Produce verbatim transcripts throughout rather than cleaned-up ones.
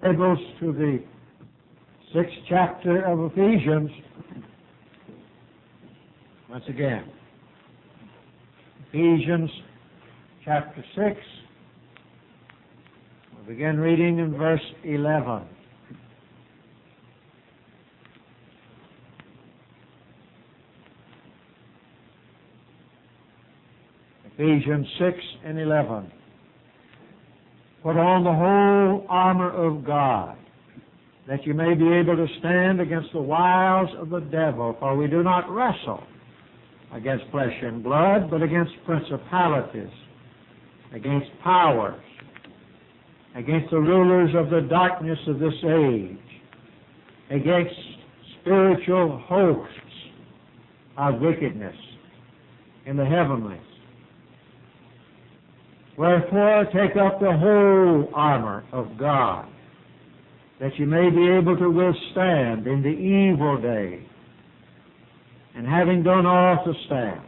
Bibles to the sixth chapter of Ephesians. Once again, Ephesians chapter six. We'll begin reading in verse eleven. Ephesians six and eleven. Put on the whole armor of God, that you may be able to stand against the wiles of the devil, for we do not wrestle against flesh and blood, but against principalities, against powers, against the rulers of the darkness of this age, against spiritual hosts of wickedness in the heavenlies. Wherefore, take up the whole armor of God, that you may be able to withstand in the evil day, and having done all to stand.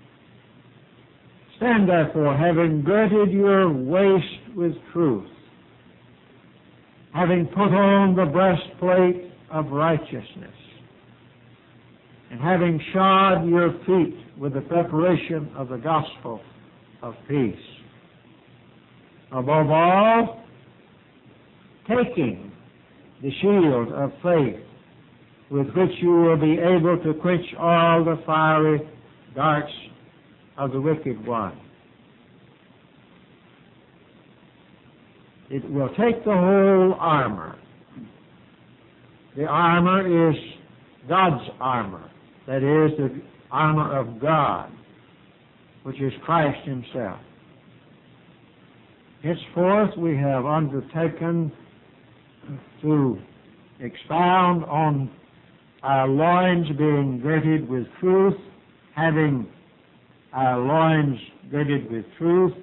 Stand therefore, having girded your waist with truth, having put on the breastplate of righteousness, and having shod your feet with the preparation of the gospel of peace. Above all, taking the shield of faith, with which you will be able to quench all the fiery darts of the wicked one. It will take the whole armor. The armor is God's armor, that is, the armor of God, which is Christ Himself. Henceforth, we have undertaken to expound on our loins being girded with truth, having our loins girded with truth,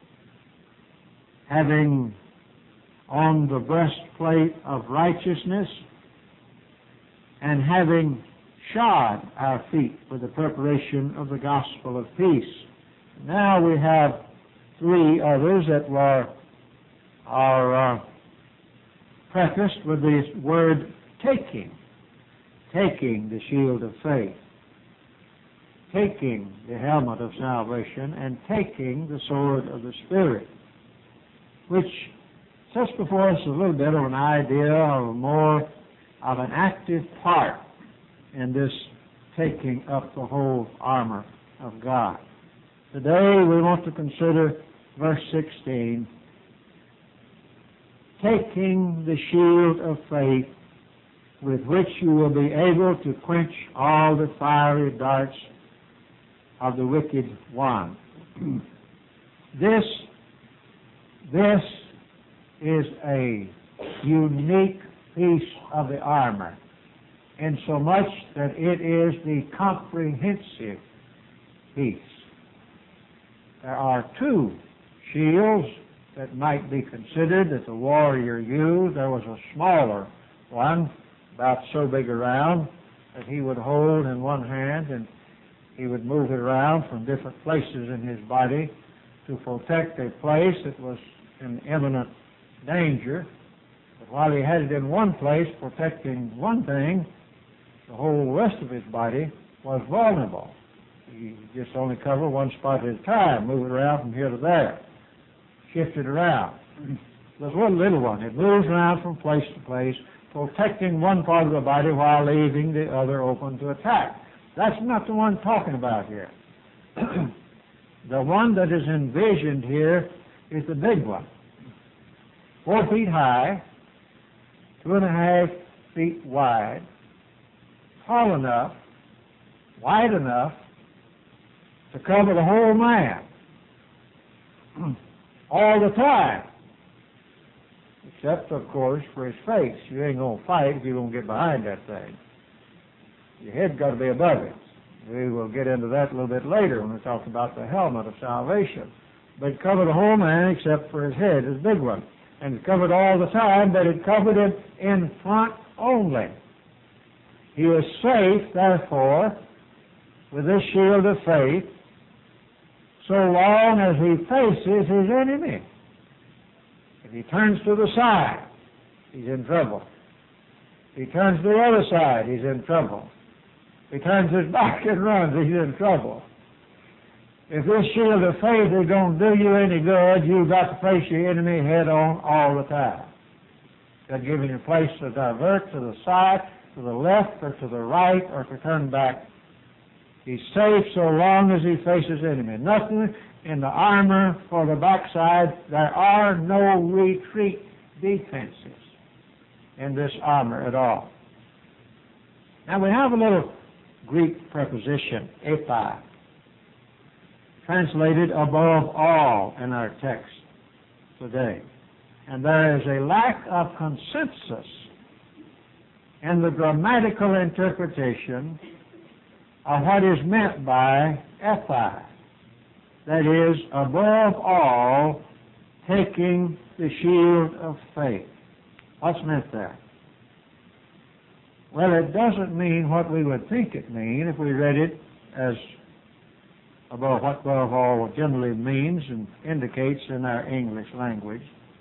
having on the breastplate of righteousness, and having shod our feet with the preparation of the gospel of peace. Now we have three others that were are uh, prefaced with this word taking. Taking the shield of faith, taking the helmet of salvation, and taking the sword of the Spirit, which sets before us a little bit of an idea of more of an active part in this taking up the whole armor of God. Today we want to consider verse sixteen, taking the shield of faith, with which you will be able to quench all the fiery darts of the wicked one. This, this is a unique piece of the armor, insomuch that it is the comprehensive piece. There are two shields that might be considered that the warrior used. There was a smaller one, about so big around, that he would hold in one hand, and he would move it around from different places in his body to protect a place that was in imminent danger. But while he had it in one place protecting one thing, the whole rest of his body was vulnerable. You just only cover one spot at a time, move it around from here to there, shift it around. There's one little one. It moves around from place to place, protecting one part of the body while leaving the other open to attack. That's not the one talking about here. The one that is envisioned here is the big one. Four feet high, two and a half feet wide, tall enough, wide enough to cover the whole man all the time. Except, of course, for his face. You ain't going to fight if you don't get behind that thing. Your head's got to be above it. We will get into that a little bit later when we talk about the helmet of salvation. But it covered the whole man except for his head, his big one. And it covered all the time, but it covered him in front only. He was safe, therefore, with this shield of faith, so long as he faces his enemy. If he turns to the side, he's in trouble. If he turns to the other side, he's in trouble. If he turns his back and runs, he's in trouble. If this shield of faith is going to do you any good, you've got to face your enemy head on all the time. Got to give him a place to divert to the side, to the left, or to the right, or to turn back. He's safe so long as he faces enemy. Nothing in the armor for the backside. There are no retreat defenses in this armor at all. Now we have a little Greek preposition, epi, translated above all in our text today. And there is a lack of consensus in the grammatical interpretation of what is meant by epi. That is, above all, taking the shield of faith. What's meant there? Well, it doesn't mean what we would think it means if we read it as above what above all generally means and indicates in our English language.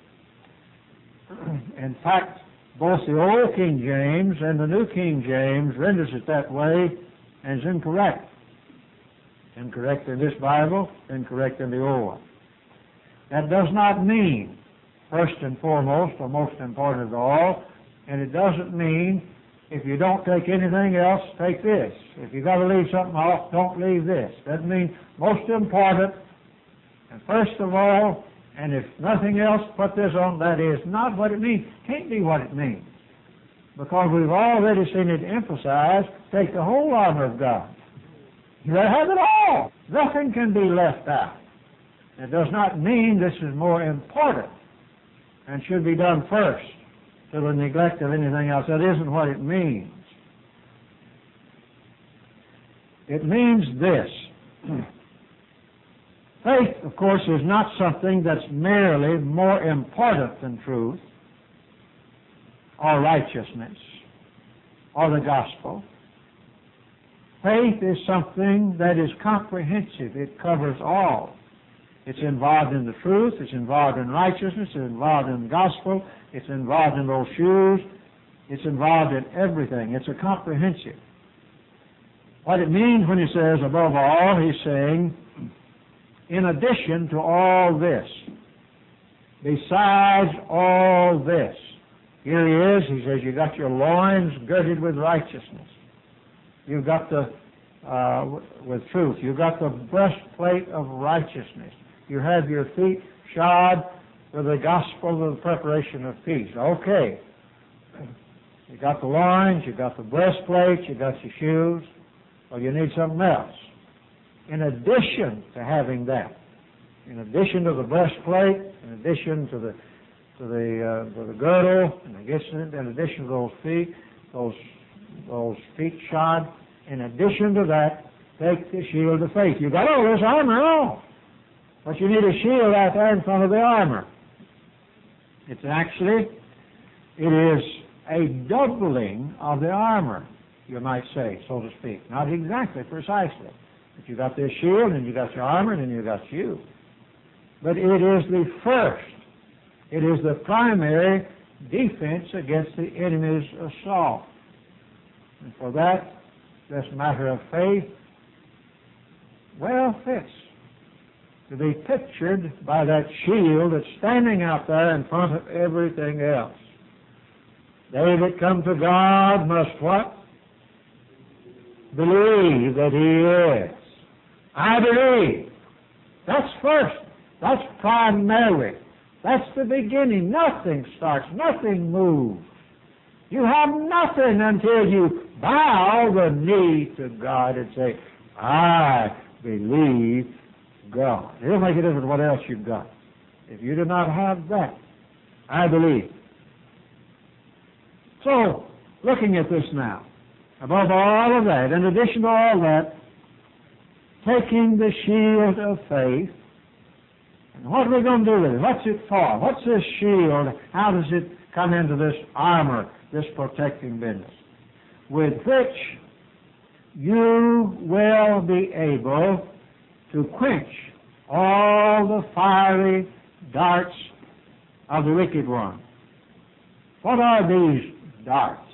In fact, both the Old King James and the New King James renders it that way and is incorrect. Incorrect in this Bible, incorrect in the old one. That does not mean first and foremost or most important of all, and it doesn't mean if you don't take anything else, take this. If you've got to leave something off, don't leave this. That means most important, and first of all, and if nothing else, put this on. That is not what it means. Can't be what it means. Because we've already seen it emphasized, take the whole armor of God. You gotta have it all. Nothing can be left out. It does not mean this is more important and should be done first to the neglect of anything else. That isn't what it means. It means this. Faith, of course, is not something that's merely more important than truth or righteousness or the gospel. Faith is something that is comprehensive. It covers all. It's involved in the truth. It's involved in righteousness. It's involved in the gospel. It's involved in those shoes. It's involved in everything. It's a comprehensive. What it means when he says above all, he's saying, in addition to all this, besides all this, here he is, he says, you got your loins girded with righteousness. You've got the, uh, with truth. You've got the breastplate of righteousness. You have your feet shod with the gospel of the preparation of peace. Okay. You got the loins, you got the breastplate, you got your shoes. Well, you need something else. In addition to having that, in addition to the breastplate, in addition to the to the uh, to the girdle, in addition, in addition to those feet, those those feet shod, in addition to that, take the shield of faith. You got all this armor on, but you need a shield out there in front of the armor. It's actually, it is a doubling of the armor, you might say, so to speak. Not exactly, precisely. But you got this shield, and you got your armor, and then you got you. But it is the first. It is the primary defense against the enemy's assault. And for that, this matter of faith well fits to be pictured by that shield that's standing out there in front of everything else. They that come to God must what? Believe that He is. I believe. That's first. That's primary. That's the beginning. Nothing starts. Nothing moves. You have nothing until you bow the knee to God and say, I believe God. It'll make a difference what else you've got. If you do not have that, I believe. So, looking at this now, above all of that, in addition to all that, taking the shield of faith, and what are we going to do with it? What's it for? What's this shield? How does it come into this armor, this protecting business? With which you will be able to quench all the fiery darts of the wicked one. What are these darts?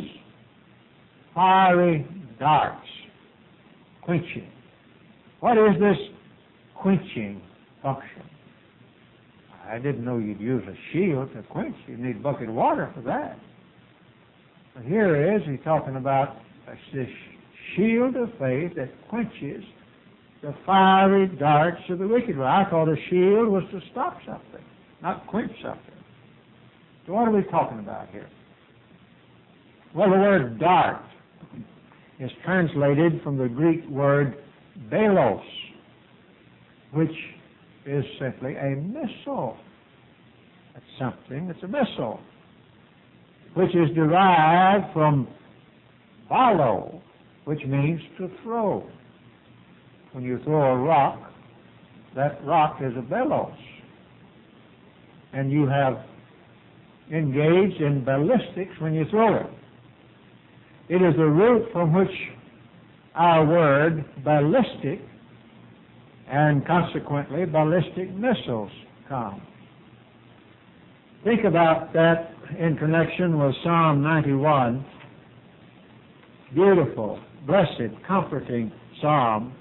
Fiery darts. Quenching. What is this quenching function? I didn't know you'd use a shield to quench. You need a bucket of water for that. But here it is, he's talking about this shield of faith that quenches the fiery darts of the wicked one. I thought a shield was to stop something, not quench something. So what are we talking about here? Well, the word dart is translated from the Greek word balos, which is simply a missile. That's something, it's a missile, which is derived from balo, which means to throw. When you throw a rock, that rock is a balos. And you have engaged in ballistics when you throw it. It is the root from which our word ballistic and consequently ballistic missiles come. Think about that in connection with Psalm ninety-one. Beautiful, blessed, comforting psalm.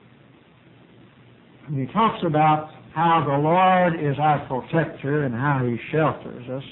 And he talks about how the Lord is our protector and how he shelters us.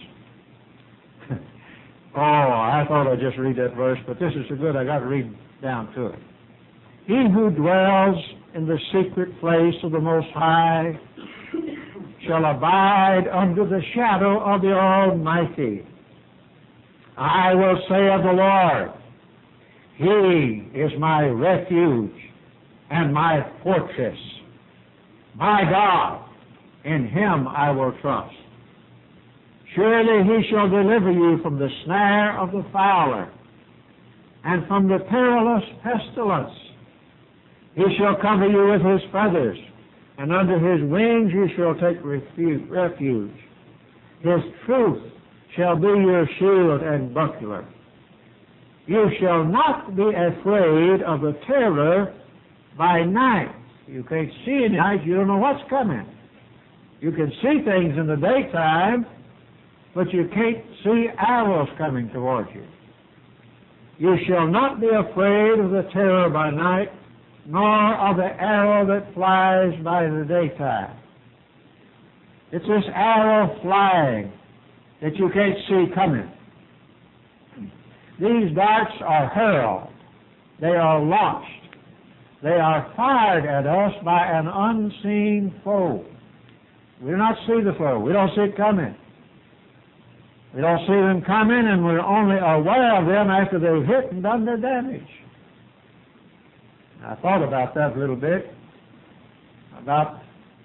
Oh, I thought I'd just read that verse, but this is so good I got to read down to it. He who dwells in the secret place of the Most High shall abide under the shadow of the Almighty. I will say of the Lord, He is my refuge and my fortress. My God, in Him I will trust. Surely He shall deliver you from the snare of the fowler and from the perilous pestilence. He shall cover you with His feathers, and under His wings you shall take refuge. His truth shall be your shield and buckler. You shall not be afraid of the terror by night. You can't see in the night, you don't know what's coming. You can see things in the daytime, but you can't see arrows coming towards you. You shall not be afraid of the terror by night, nor of the arrow that flies by the daytime. It's this arrow flying that you can't see coming. These darts are hurled. They are launched. They are fired at us by an unseen foe. We do not see the foe. We don't see it coming. We don't see them coming, and we're only aware of them after they've hit and done their damage. I thought about that a little bit, about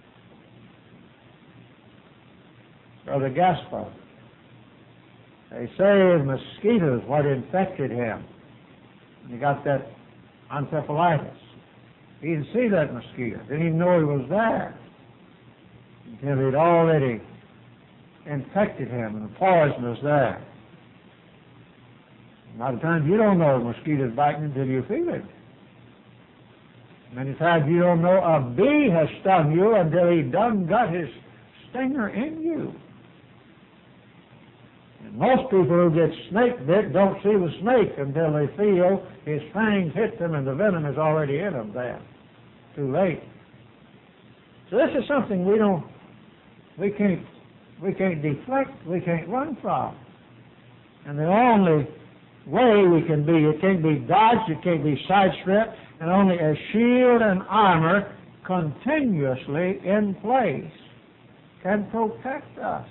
Brother Gaspar. They say mosquitoes what infected him. He got that encephalitis. He didn't see that mosquito. Didn't even know he was there until he'd already infected him and the poison was there. A lot of times you don't know a mosquito's biting until you feel it. Many times you don't know a bee has stung you until he done got his stinger in you. And most people who get snake bit don't see the snake until they feel his fangs hit them and the venom is already in them then. Too late. So this is something we don't, we can't, we can't deflect, we can't run from. And the only way we can be, it can't be dodged, it can't be sidestepped, and only a shield and armor continuously in place can protect us.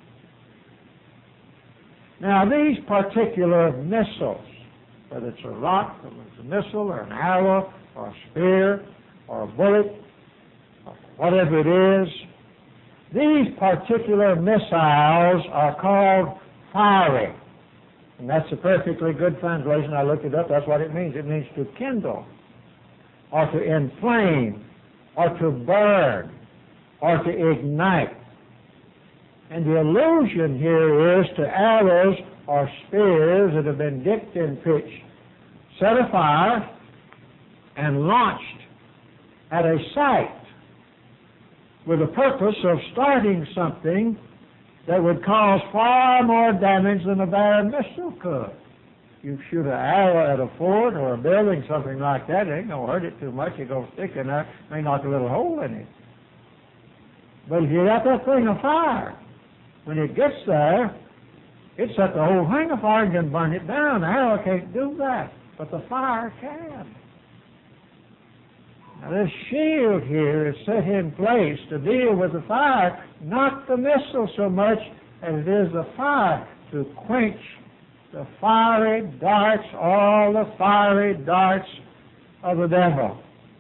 Now these particular missiles, whether it's a rock, or it's a missile, or an arrow, or a spear, or a bullet, or whatever it is, these particular missiles are called fiery. And that's a perfectly good translation. I looked it up. That's what it means. It means to kindle, or to inflame, or to burn, or to ignite. And the allusion here is to arrows or spears that have been dipped in pitch, set afire, and launched at a site with the purpose of starting something that would cause far more damage than a bare missile could. You shoot an arrow at a fort or a building, something like that, it ain't going to hurt it too much. It goes stick in there, may knock a little hole in it. But if you got that thing afire, when it gets there, it set the whole thing afire and can burn it down. The arrow can't do that, but the fire can. Now this shield here is set in place to deal with the fire, not the missile so much as it is the fire, to quench the fiery darts, all the fiery darts of the devil.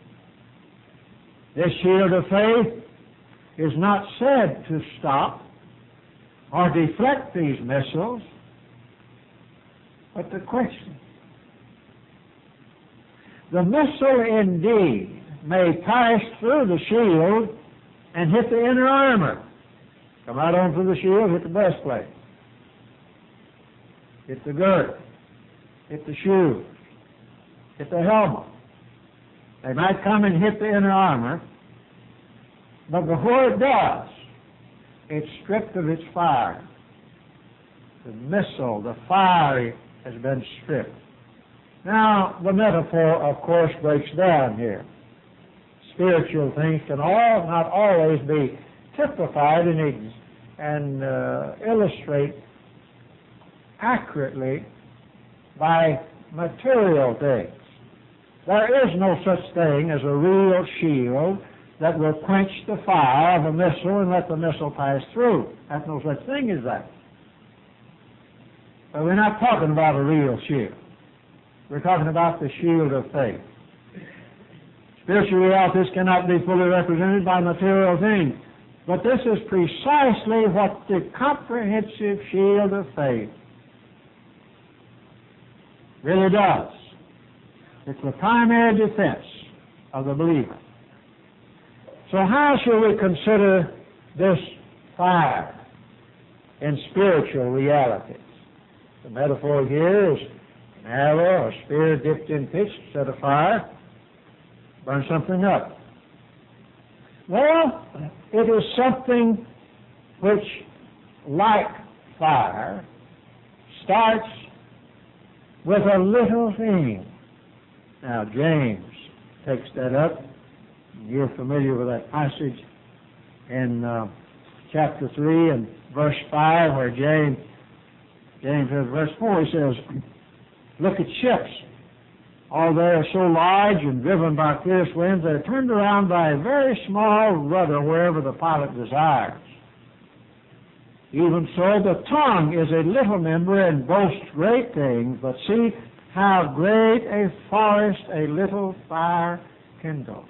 This shield of faith is not said to stop or deflect these missiles, but to quench them. The missile indeed may pass through the shield and hit the inner armor. Come right on through the shield, hit the breastplate, hit the girdle, hit the shoes, hit the helmet. They might come and hit the inner armor, but before it does, it's stripped of its fire. The missile, the fire has been stripped. Now, the metaphor, of course, breaks down here. Spiritual things can all not always be typified and, ex- and uh, illustrate accurately by material things. There is no such thing as a real shield that will quench the fire of a missile and let the missile pass through. There's no such thing as that. But we're not talking about a real shield. We're talking about the shield of faith. Spiritual realities cannot be fully represented by material things, but this is precisely what the comprehensive shield of faith really does. It's the primary defense of the believer. So how shall we consider this fire in spiritual realities? The metaphor here is an arrow or spear dipped in pitch, set afire, burn something up. Well, it is something which, like fire, starts with a little thing. Now, James takes that up. You're familiar with that passage in uh, chapter three and verse five, where James, James says, verse four, he says, look at ships. All they are so large and driven by fierce winds, they're turned around by a very small rudder wherever the pilot desires. Even so, the tongue is a little member and boasts great things, but see how great a forest a little fire kindles.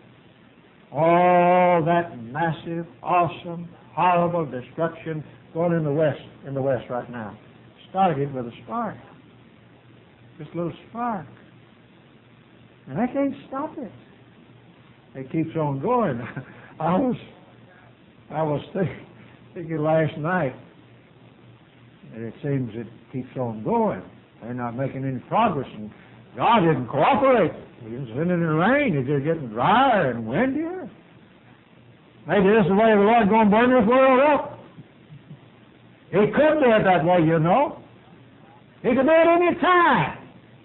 All that massive, awesome, horrible destruction going in the west, in the west right now, started with a spark. Just a little spark. And I can't stop it. It keeps on going. I was, I was think, thinking last night that it seems it keeps on going. They're not making any progress, and God didn't cooperate. He didn't send any rain. It's just getting drier and windier. Maybe this is the way the Lord's going to burn this world up. He could do it that way, you know. He could do it any time.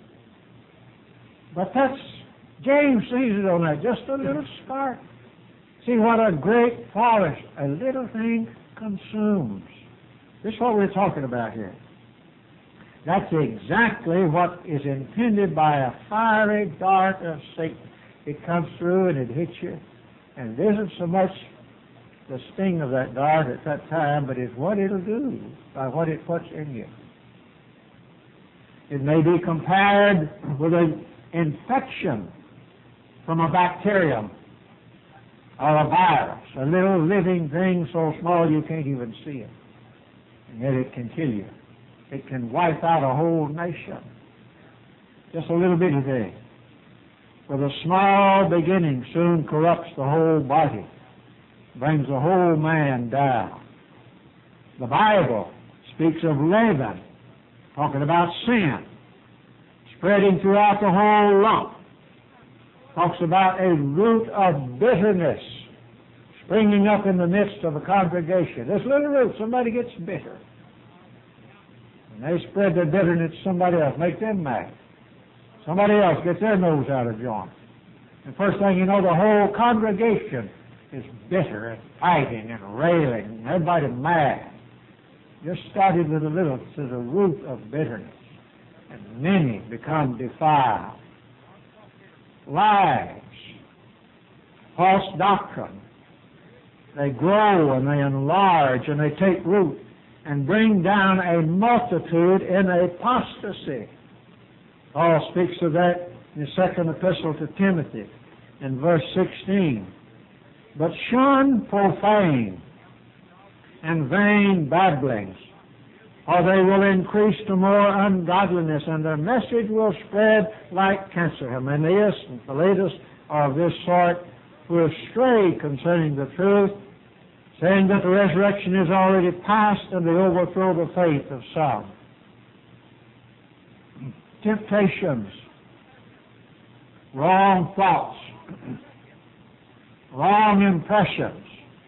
But that's, James sees it on that, just a little spark. See what a great forest a little thing consumes. This is what we're talking about here. That's exactly what is intended by a fiery dart of Satan. It comes through and it hits you. And it isn't so much the sting of that dart at that time, but it's what it'll do by what it puts in you. It may be compared with an infection from a bacterium or a virus, a little living thing so small you can't even see it. And yet it can kill you. It can wipe out a whole nation. Just a little bitty thing. With a small beginning soon corrupts the whole body, brings the whole man down. The Bible speaks of leaven, talking about sin, spreading throughout the whole lump. Talks about a root of bitterness springing up in the midst of a congregation. This little root, somebody gets bitter. And they spread their bitterness to somebody else, make them mad. Somebody else gets their nose out of joint. And first thing you know, the whole congregation is bitter and fighting and railing, and everybody mad. Just started with a little to the root of bitterness, and many become defiled. Lies, false doctrine, they grow and they enlarge and they take root and bring down a multitude in apostasy. Paul speaks of that in his second epistle to Timothy in verse sixteen. But shun profane and vain babblings, or they will increase to more ungodliness, and their message will spread like cancer. Hymenaeus and Philetus are of this sort, who have strayed concerning the truth, saying that the resurrection is already past and they overthrow the faith of some. Temptations, wrong thoughts, wrong impressions,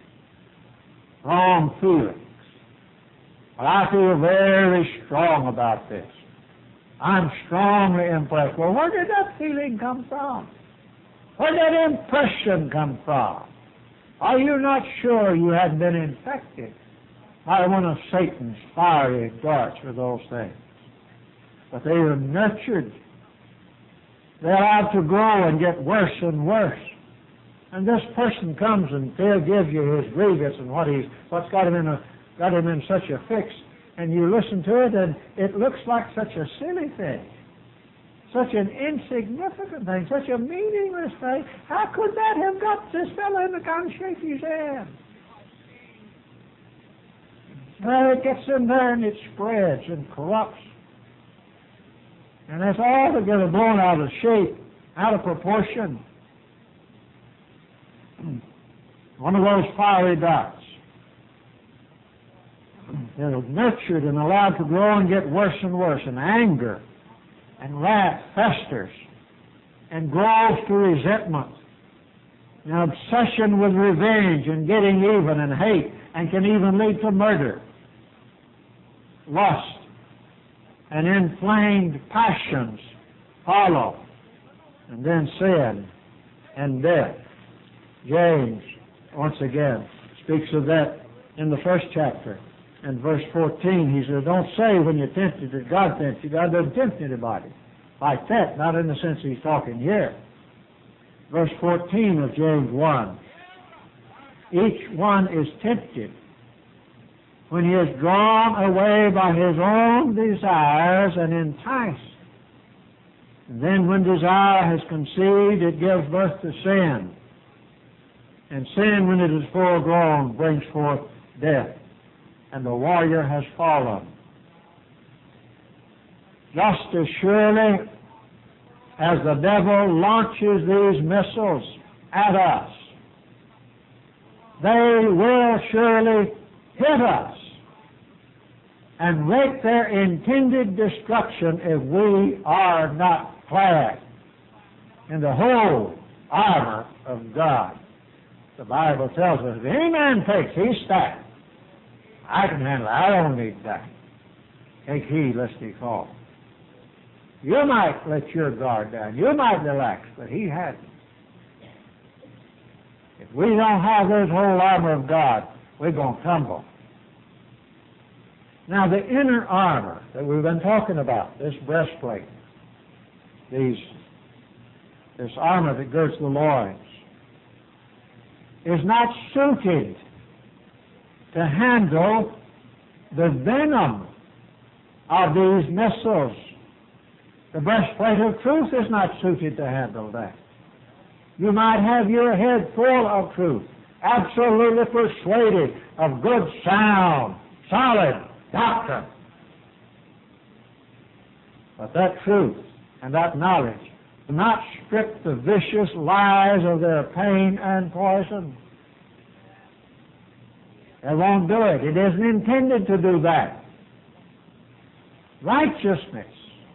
wrong feelings. Well, I feel very strong about this. I'm strongly impressed. Well, where did that feeling come from? Where did that impression come from? Are you not sure you hadn't been infected by one of Satan's fiery darts with those things? But they are nurtured. They're allowed to grow and get worse and worse. And this person comes and Phil gives you his grievance and what he's what's got him in a got him in such a fix, and you listen to it, and it looks like such a silly thing, such an insignificant thing, such a meaningless thing. How could that have got this fellow in the kind of shape he's in? Well, it gets in there and it spreads and corrupts, and it's altogether blown out of shape, out of proportion. One of those fiery darts. They're nurtured and allowed to grow and get worse and worse, and anger and wrath festers and grows to resentment, an obsession with revenge and getting even and hate, and can even lead to murder, lust, and inflamed passions follow, and then sin and death. James, once again, speaks of that in the first chapter. In verse fourteen, he says, don't say when you're tempted that God tempts you. God doesn't tempt anybody. Like that, not in the sense he's talking here. Verse fourteen of James one. Each one is tempted when he is drawn away by his own desires and enticed. And then when desire has conceived, it gives birth to sin. And sin, when it is full grown, brings forth death. And the warrior has fallen. Just as surely as the devil launches these missiles at us, they will surely hit us and wreak their intended destruction if we are not clad in the whole armor of God. The Bible tells us, if any man takes, he stands. I can handle it. I don't need that. Take heed lest he fall. You might let your guard down. You might relax, but he hasn't. If we don't have this whole armor of God, we're going to tumble. Now, the inner armor that we've been talking about, this breastplate, these, this armor that girds the loins, is not suited to handle the venom of these missiles. The breastplate of truth is not suited to handle that. You might have your head full of truth, absolutely persuaded of good, sound, solid doctrine. But that truth and that knowledge do not strip the vicious lies of their pain and poison. They won't do it. It isn't intended to do that. Righteousness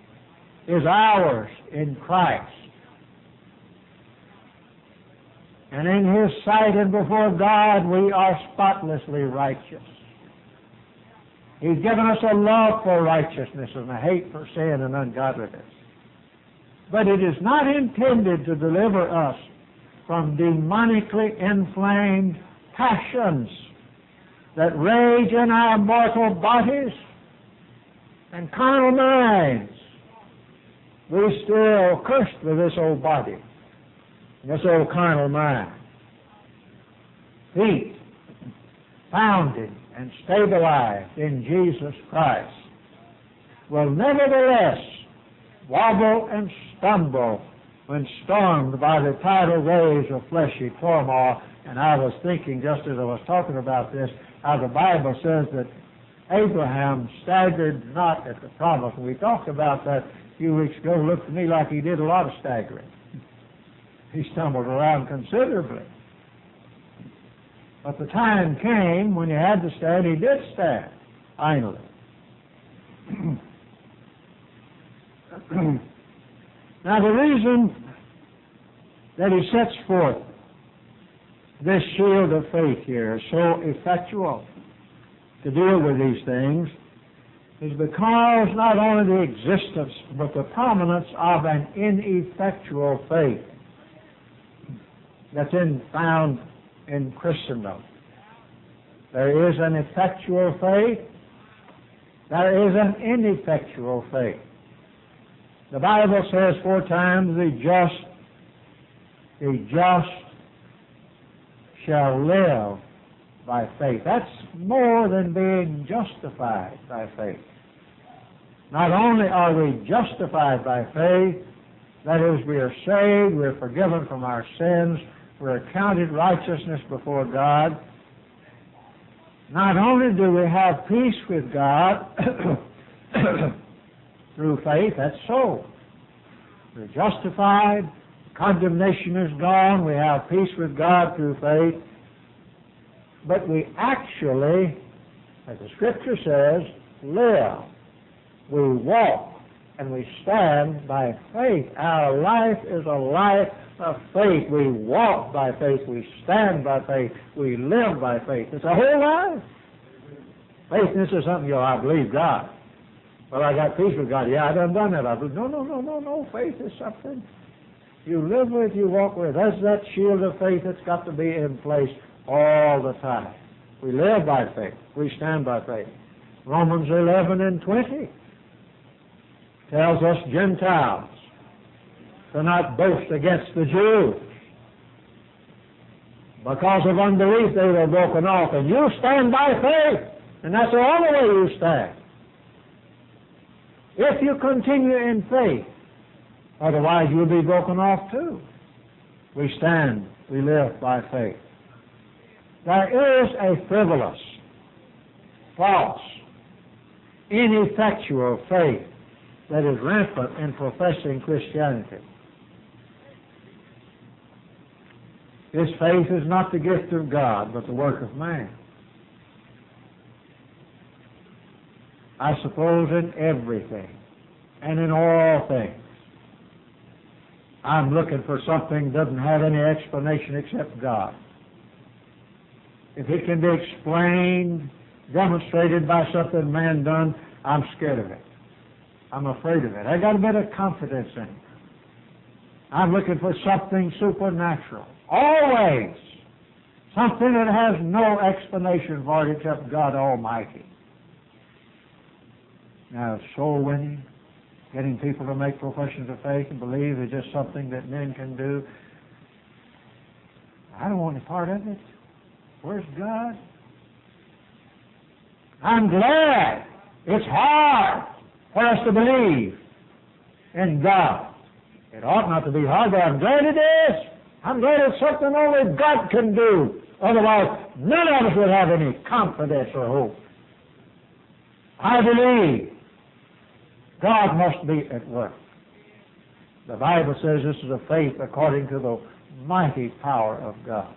is ours in Christ. And in His sight and before God, we are spotlessly righteous. He's given us a love for righteousness and a hate for sin and ungodliness. But it is not intended to deliver us from demonically inflamed passions that rage in our mortal bodies and carnal minds. We're still cursed with this old body, this old carnal mind. Feet founded and stabilized in Jesus Christ will nevertheless wobble and stumble when stormed by the tidal waves of fleshy turmoil. And I was thinking, just as I was talking about this, how the Bible says that Abraham staggered not at the promise. And we talked about that a few weeks ago. It looked to me like he did a lot of staggering. He stumbled around considerably. But the time came when he had to stand. He did stand, finally. Now, the reason that he sets forth this shield of faith here is so effectual to deal with these things is because not only the existence but the prominence of an ineffectual faith that's in, found in Christendom. There is an effectual faith. There is an ineffectual faith. The Bible says four times, the just, the just shall live by faith. That's more than being justified by faith. Not only are we justified by faith, that is, we are saved, we are forgiven from our sins, we are counted righteousness before God. Not only do we have peace with God through faith, that's so. We're justified, condemnation is gone, we have peace with God through faith, but we actually, as the Scripture says, live. We walk and we stand by faith. Our life is a life of faith. We walk by faith, we stand by faith, we live by faith. It's a whole life. Faith, this is something, you know, I believe God. Well, I got peace with God. Yeah, I done done that. I believe. No, no, no, no, no. Faith is something you live with, you walk with. That's that shield of faith that's got to be in place all the time. We live by faith. We stand by faith. Romans eleven and twenty tells us Gentiles to not boast against the Jews. Because of unbelief, they were broken off. And you stand by faith. And that's the only way you stand. If you continue in faith, otherwise you'll be broken off too. We stand, we live by faith. There is a frivolous, false, ineffectual faith that is rampant in professing Christianity. This faith is not the gift of God, but the work of man. I suppose in everything and in all things, I'm looking for something that doesn't have any explanation except God. If it can be explained, demonstrated by something man done, I'm scared of it. I'm afraid of it. I got a bit of confidence in it. I'm looking for something supernatural. Always. Something that has no explanation for it except God Almighty. Now, soul winning, getting people to make professions of faith and believe is just something that men can do. I don't want any part of it. Where's God? I'm glad it's hard for us to believe in God. It ought not to be hard, but I'm glad it is. I'm glad it's something only God can do. Otherwise, none of us would have any confidence or hope. I believe God must be at work. The Bible says this is a faith according to the mighty power of God.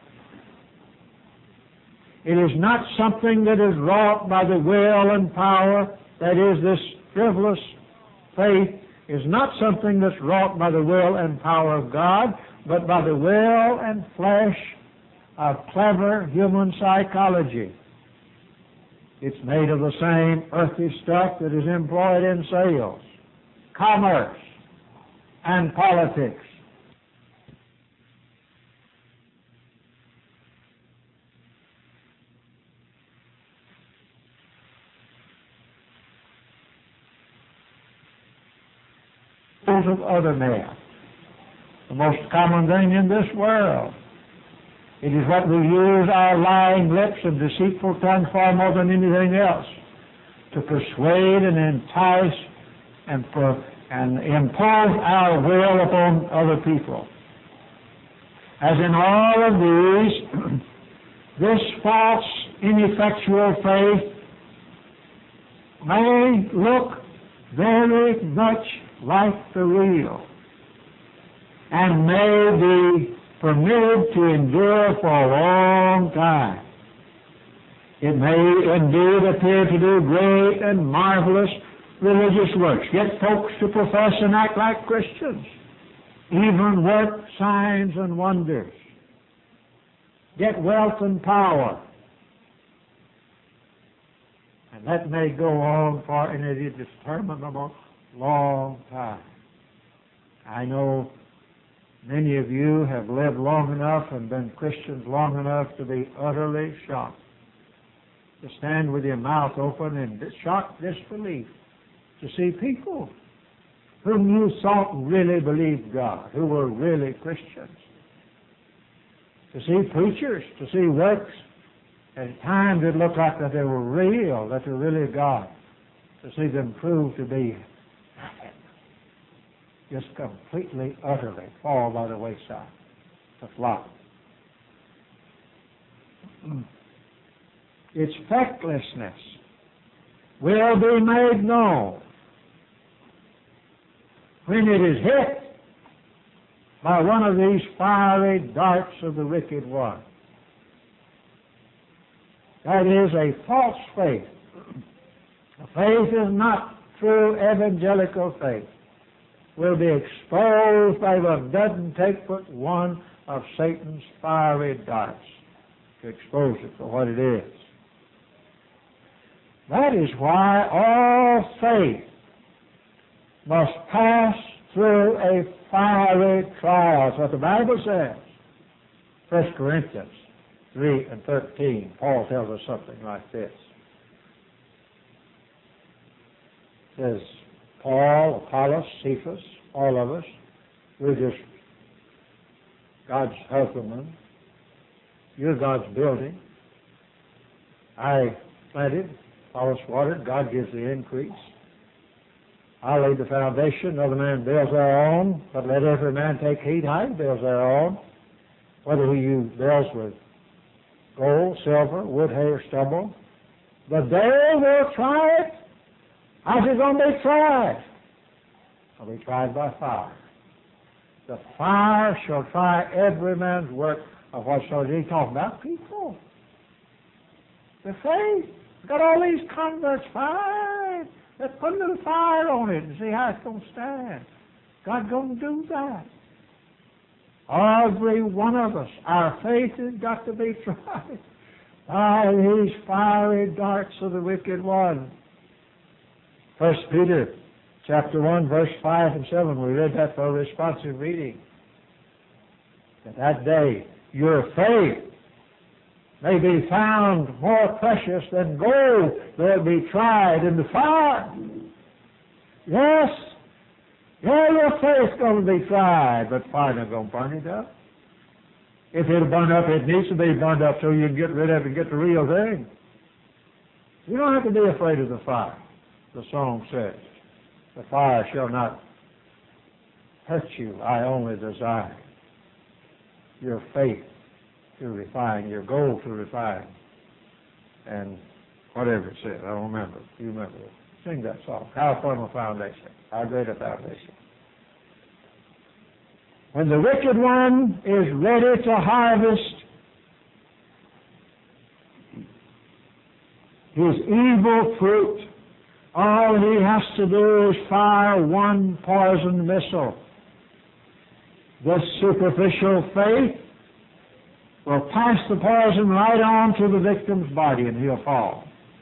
It is not something that is wrought by the will and power. That is, this frivolous faith is not something that's wrought by the will and power of God, but by the will and flesh of clever human psychology. It's made of the same earthy stuff that is employed in sales, commerce, and politics. Of other men. The most common thing in this world. It is what we use our lying lips and deceitful tongue for more than anything else to persuade and entice and, pro- and impose our will upon other people. As in all of these, this false, ineffectual faith may look very much like the real, and may be permitted to endure for a long time. It may indeed appear to do great and marvelous religious works, get folks to profess and act like Christians, even work signs and wonders, get wealth and power. And that may go on for an indeterminable long time. I know many of you have lived long enough and been Christians long enough to be utterly shocked, to stand with your mouth open in shocked disbelief, to see people whom you thought really believed God, who were really Christians, to see preachers, to see works. At times it looked like that they were real, that they were really God, to see them prove to be just completely, utterly fall by the wayside, to flop. Its fecklessness will be made known when it is hit by one of these fiery darts of the wicked one. That is a false faith. A faith is not true evangelical faith. Will be exposed by what doesn't take but one of Satan's fiery darts to expose it for what it is. That is why all faith must pass through a fiery trial. That's what the Bible says. First Corinthians three and thirteen, Paul tells us something like this. It says, Paul, Apollos, Cephas, all of us, we're just God's husbandmen. You're God's building. I planted, Apollos watered, God gives the increase. I laid the foundation, another man builds thereon, but let every man take heed how he builds thereon, whether he builds with gold, silver, wood, hay, or stubble. The day will try it. How's it going to be tried? It'll be tried by fire. The fire shall try every man's work of what sort. He's talking about people. The faith. We've got all these converts. Fine. Let's put a little fire on it and see how it's going to stand. God's going to do that. Every one of us, our faith has got to be tried by these fiery darts of the wicked one. First Peter chapter one, verse five and seven, we read that for a responsive reading. That that day your faith may be found more precious than gold that be tried in the fire. Yes, yeah, your faith's going to be tried, but fire not going to burn it up. If it'll burn up, it needs to be burned up so you can get rid of it and get the real thing. You don't have to be afraid of the fire. The song says, the fire shall not hurt you, I only desire your faith to refine, your gold to refine, and whatever it said, I don't remember. You remember it. Sing that song. How firm a foundation, how great a foundation. When the wicked one is ready to harvest his evil fruit, all he has to do is fire one poison missile This superficial faith will pass the poison right on to the victim's body and he'll fall.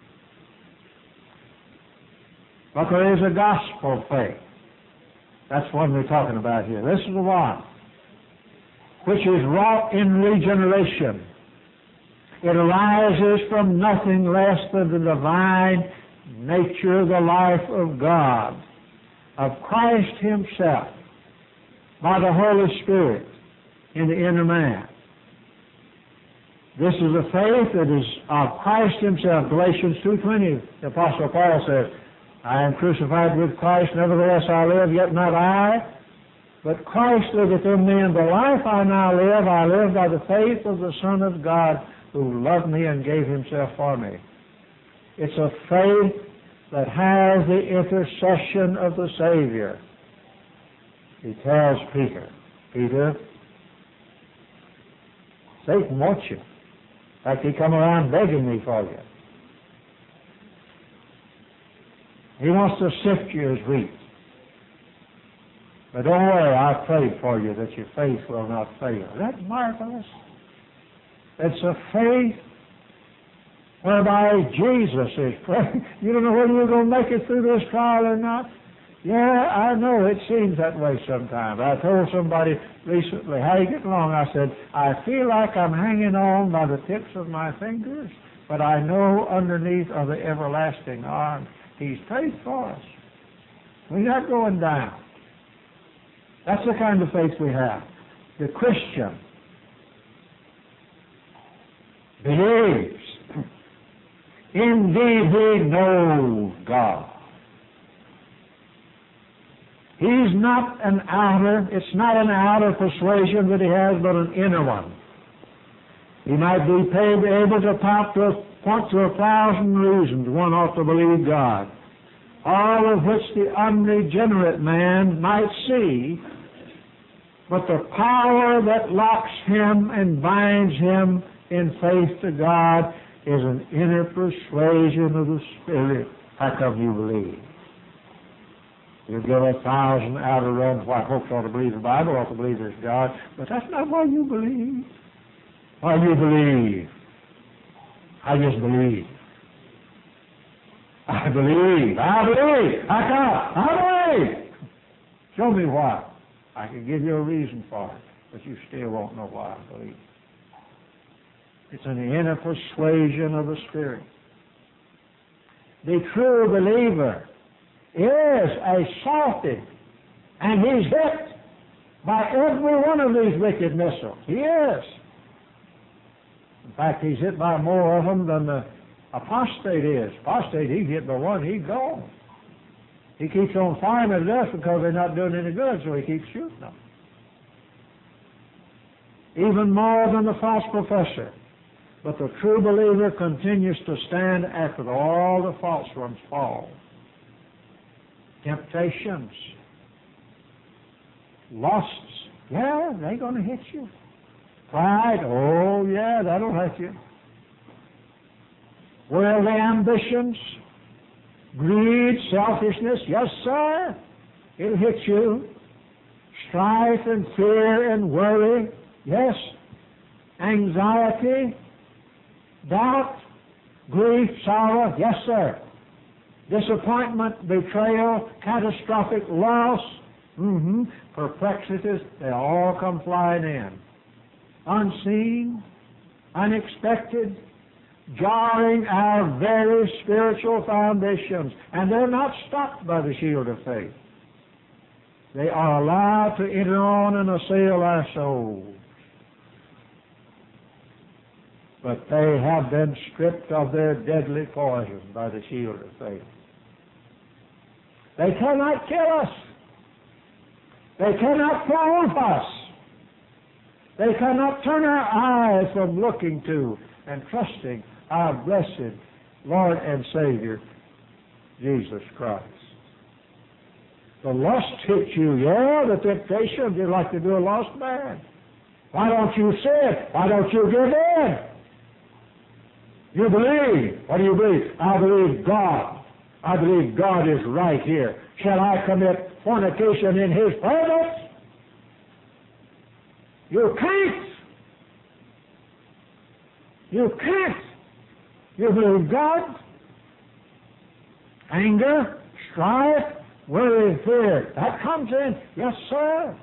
But there is a gospel faith. That's what we're talking about here. This is the one which is wrought in regeneration. It arises from nothing less than the divine nature, the life of God, of Christ Himself, by the Holy Spirit in the inner man. This is a faith that is of Christ Himself. Galatians two twenty, the Apostle Paul says, I am crucified with Christ, nevertheless I live, yet not I, but Christ liveth in me, and the life I now live, I live by the faith of the Son of God, who loved me and gave Himself for me. It's a faith that has the intercession of the Savior. He tells Peter, Peter, Satan wants you. In fact, he come around begging me for you. He wants to sift you as wheat. But don't worry, I prayed for you that your faith will not fail. Isn't that marvelous? It's a faith whereby Jesus is praying. You don't know whether you're going to make it through this trial or not. Yeah, I know it seems that way sometimes. I told somebody recently, how you getting along? I said, I feel like I'm hanging on by the tips of my fingers, but I know underneath are the everlasting arms. He's prayed for us. We're not going down. That's the kind of faith we have. The Christian believes. Indeed, he knows God. He's not an outer, it's not an outer persuasion that he has, but an inner one. He might be paid, able to point to, a, point to a thousand reasons one ought to believe God, all of which the unregenerate man might see, but the power that locks him and binds him in faith to God is an inner persuasion of the Spirit. How come you believe? You give a thousand outer runs why folks ought to believe the Bible, ought to believe there's God, but that's not why you believe. Why you believe? I just believe. I believe. I believe. I can't. I believe. Show me why. I can give you a reason for it, but you still won't know why I believe. It's an inner persuasion of the Spirit. The true believer is assaulted, and he's hit by every one of these wicked missiles. He is. In fact, he's hit by more of them than the apostate is. Apostate, he's hit by one, he's gone. He keeps on firing at us because they're not doing any good, so he keeps shooting them. Even more than the false professor. But the true believer continues to stand after all the false ones fall. Temptations, lusts, yeah, they're going to hit you. Pride, oh yeah, that'll hit you. Worldly ambitions, greed, selfishness, yes sir, it'll hit you. Strife and fear and worry, yes. Anxiety, doubt, grief, sorrow, yes sir. Disappointment, betrayal, catastrophic loss, mm-hmm, perplexities, they all come flying in. Unseen, unexpected, jarring our very spiritual foundations. And they're not stopped by the shield of faith. They are allowed to enter on and assail our souls. But they have been stripped of their deadly poison by the shield of faith. They cannot kill us. They cannot triumph us. They cannot turn our eyes from looking to and trusting our blessed Lord and Savior, Jesus Christ. The lust hits you, yeah, the temptation, you'd like to do a lost man. Why don't you sin? Why don't you give in? You believe. What do you believe? I believe God. I believe God is right here. Shall I commit fornication in His presence? You can't. You can't. You believe God? Anger, strife, worry, fear. That comes in. Yes, sir.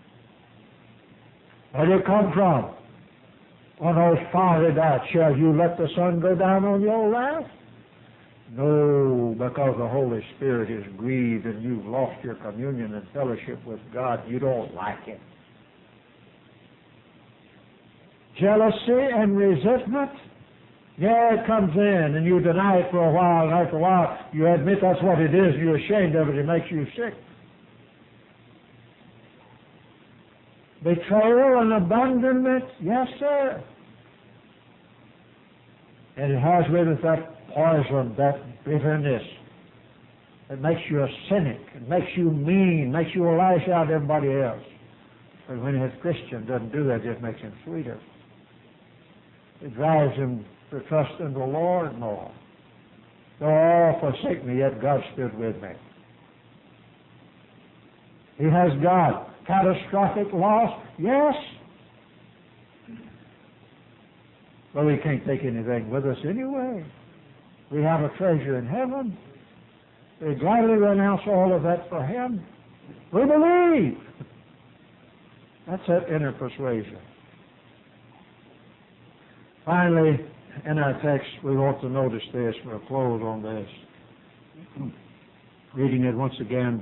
Where did it come from? On those fiery darts, shall you let the sun go down on your wrath? No, because the Holy Spirit is grieved and you've lost your communion and fellowship with God. You don't like it. Jealousy and resentment? Yeah, it comes in and you deny it for a while, and after a while you admit that's what it is and you're ashamed of it. It makes you sick. Betrayal and abandonment? Yes, sir. And it has with it that poison, that bitterness. It makes you a cynic. It makes you mean, makes you lash out at everybody else. But when a Christian doesn't do that, it just makes him sweeter. It drives him to trust in the Lord more. Though all forsake me, yet God stood with me. He has God. Catastrophic loss? Yes. But we can't take anything with us anyway. We have a treasure in heaven. We gladly renounce all of that for Him. We believe. That's that inner persuasion. Finally, in our text, we want to notice this. We'll close on this. Reading it once again.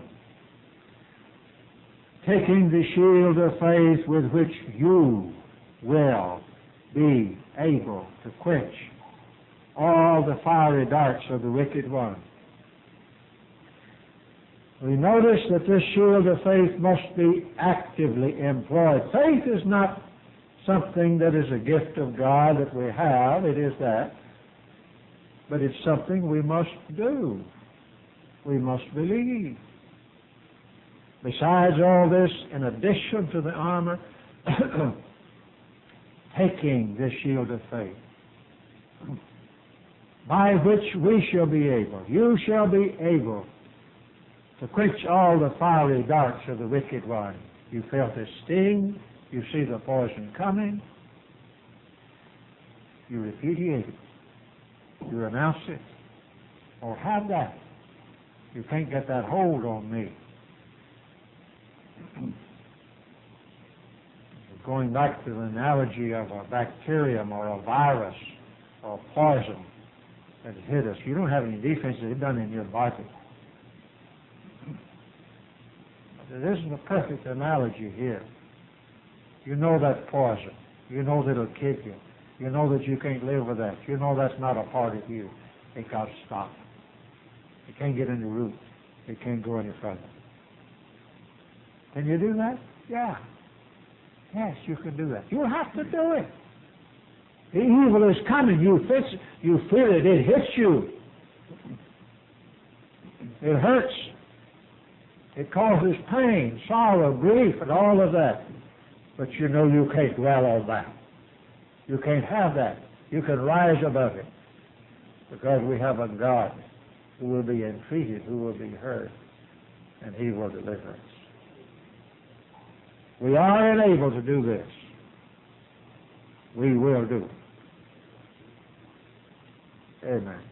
Taking the shield of faith with which you will be able to quench all the fiery darts of the wicked one. We notice that this shield of faith must be actively employed. Faith is not something that is a gift of God that we have. It is that. But it's something we must do. We must believe. Besides all this, in addition to the armor, taking this shield of faith, by which we shall be able, you shall be able to quench all the fiery darts of the wicked one. You felt his sting, you see the poison coming, you repudiate it, you renounce it, or have that. You can't get that hold on me. Going back to the analogy of a bacterium or a virus or a poison that hit us, you don't have any defenses. It's done in your body. But it isn't a perfect analogy here. You know that poison. You know that it'll kill you. You know that you can't live with that. You know that's not a part of you. It got to stop. It can't get any root. It can't go any further. Can you do that? Yeah. Yes, you can do that. You have to do it. The evil is coming. You feel, you feel it. It hits you. It hurts. It causes pain, sorrow, grief, and all of that. But you know you can't dwell on that. You can't have that. You can rise above it. Because we have a God who will be entreated, who will be heard, and He will deliver us. We are enabled to do this. We will do it. Amen.